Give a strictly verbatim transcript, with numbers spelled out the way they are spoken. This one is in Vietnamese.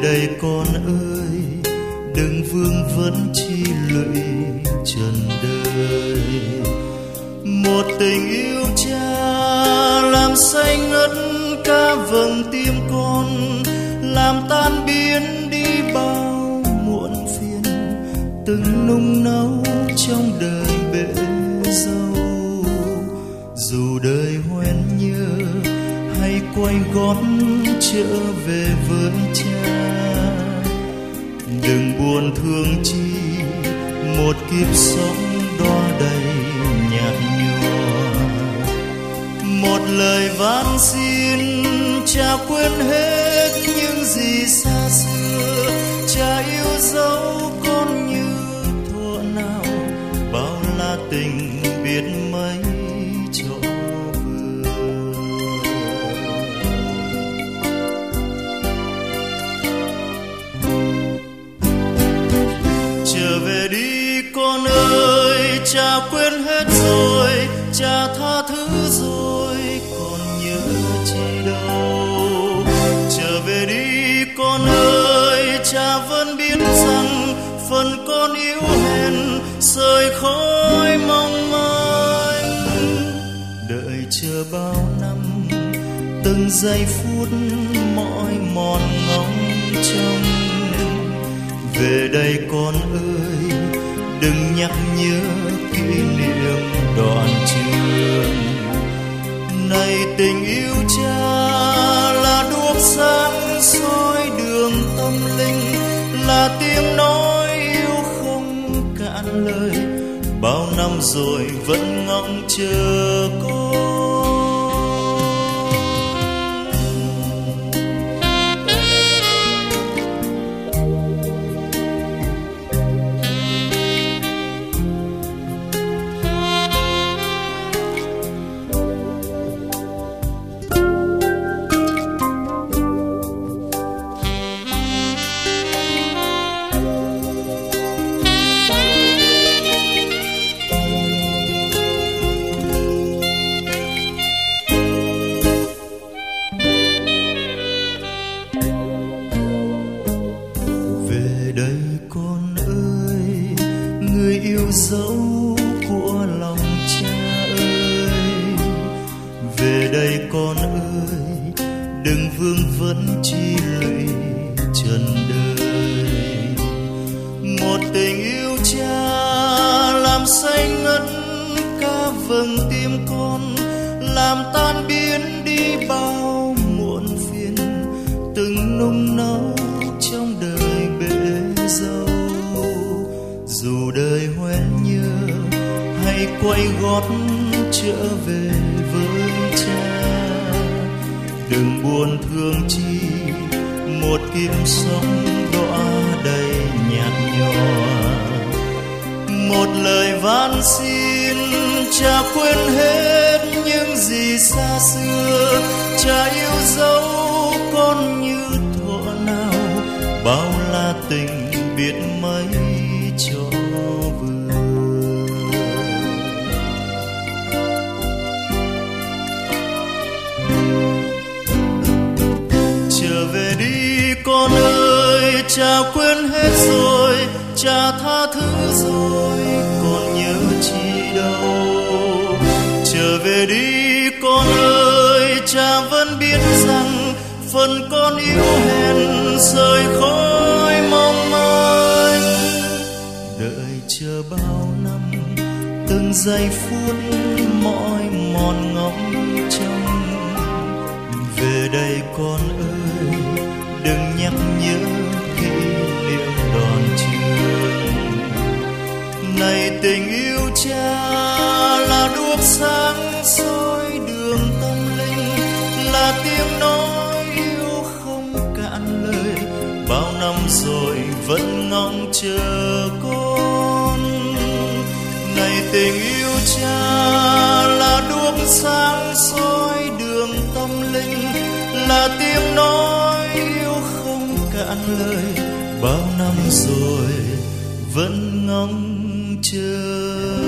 đây con ơi, đừng vương vấn chi lụy trần đời. Một tình yêu cha làm say ngất cả vầng tim con, làm tan biến đi bao muộn phiền, từng nung nấu trong đời bể dâu. Dù đời hoen nhớ hay quay gót trở về với cha, đừng buồn thương chi một kiếp sống đo đầy nhạt nhòa. Một lời van xin cha quên hết những gì xa xưa, cha yêu dấu con như thuở nào, bao la tình biết mấy chỗ vừa. Trở về đi con ơi, cha quên hết rồi, cha tha thứ rồi, còn nhớ chi đâu. Trở về đi con ơi, cha vẫn biết rằng phần con yếu hèn sợi khói mong manh. Đợi chờ bao năm, từng giây phút mỏi mòn ngóng trông. Về đây con ơi, đừng nhắc nhớ kỷ niệm đoạn trường. Này tình yêu cha là đuốc sáng soi đường tâm linh, là tiếng nói yêu không cạn lời, bao năm rồi vẫn ngóng chờ con. Dấu của lòng cha ơi, về đây con ơi, đừng vương vấn chi lụy trần đời. Một tình yêu cha làm say ngất cả vầng tim con, làm tan biến đi bao muộn phiền, từng nung nấu trong đời bể dâu. Dù đời hoen nhớ hay quay gót trở về với cha, đừng buồn thương chi một kiếp sống đọa đầy nhạt nhòa. Một lời van xin cha quên hết những gì xa xưa, cha yêu dấu con như thuở nào, bao la tình biết mấy chỗ vừa. Trở về đi con ơi, cha quên hết rồi, cha tha thứ rồi, còn nhớ chi đâu. Trở về đi con ơi, cha vẫn biết rằng phần con yếu hèn rời khói mong manh. Đợi chờ bao năm, từng giây phút mỏi mòn ngóng trông. Về đây con ơi, đừng nhắc nhớ kỷ niệm đòn trường. Này tình yêu cha là đuốc sáng soi đường tâm linh, là tiếng nói yêu không cạn lời, bao năm rồi vẫn ngóng chờ con. Này tình yêu cha là đuốc sáng soi đường tâm linh, là tiếng nói yêu không cạn lời, bao năm rồi vẫn ngóng chờ.